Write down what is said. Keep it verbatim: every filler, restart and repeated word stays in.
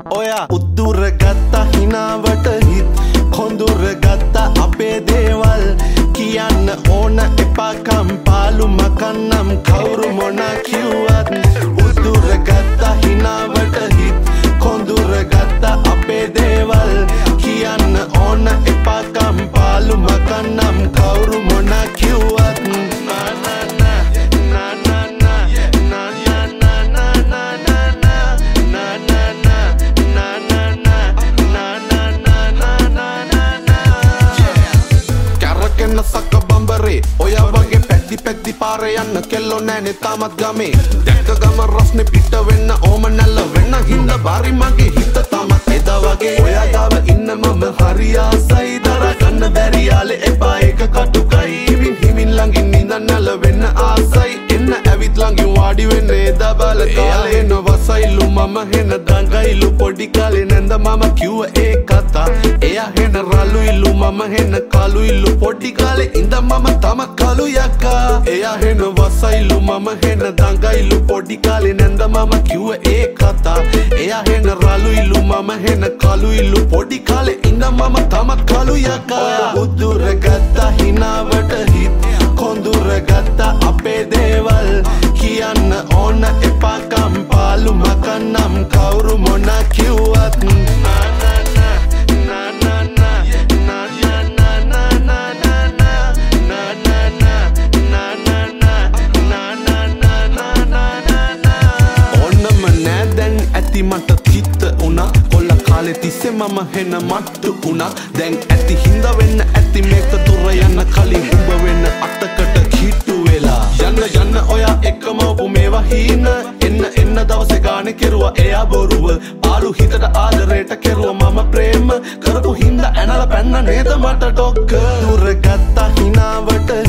ඔයා උද්දුර ගත්ත හිනාවට හිත් කොඳුර ගත්ත අපේ දේවල් කියන්න ඕන එපා කම්පාලු මකන්නම් කවුරු මොන කිව්වත් උද්දුර ගත්ත හිනාවට හිත් කොඳුර ගත්ත අපේ දේවල් කියන්න ඕන එපා කම්පාලු මකන්නම් කවුරු මොන කිව්වත් සක බම්බරේ ඔයා වගේ පැද්දි පැද්දි පාරේ යන්න කෙල්ලෝ නෑනේ තාමත් ගමේ දැක්ක ගම රස්නේ පිට වෙන්න ඕම නැල්ල වෙන්න හින්දා බාරි මගේ හිත තාමත් එදා වගේ ඔයා ගාව ඉන්න මම හරි ආසයි දරා ගන්න බැරි යාලේ එපා එක කටුකයි හිමින් හිමින් ළඟින් නිඳ නැල වෙන්න ආසයි එන්න ඇවිත් ළඟින් වාඩි වෙන්න එදා බල කාලේ එන වසයිලු මම හෙන දඟයිලු පොඩි කාලේ නැන්ද මම කිව්ව ඒ කතා එයා හෙන රළුයිලු මම හෙන කළුයිලු පොඩි කාලේ ඉඳ මම තම කළු යක්කා එයා හෙන වසයිලු මම හෙන දඟයිලු පොඩි කාලේ නැන්ද මම කිව්ව ඒ කතා එයා හෙන රළුයිලු මම හෙන කළුයිලු පොඩි කාලේ ඉඳ මම තම කළු යක්කා උදුර ගත්ත හිනාවට හිත් කොඳුර ගත්ත අපේ දේවල් කියන්න ඕන එපා කම්පාලු මකන්නම් කවුරු මොන කිව්වත් මට තිත්ත උනා කොල්ල කාලේ තිස්සේ මම හෙන මට්ටු උනා දැන් ඇති හින්දා වෙන්න ඇති මේක දුර යන්න කලින් උඹ වෙන්න අතකට කිට්ටු වෙලා යන්න යන්න ඔයා එකම ඔබ මේවා හීන එන්න එන්න දවසේ ගානේ කෙරුවා එයා බොරුව පාලු හිතට ආදරයට කෙරුවා මම ප්‍රේම කරපු හින්දා ඇනලා පැන්න නේද මට ඩොක්ක දුර ගත්ත හිනාවට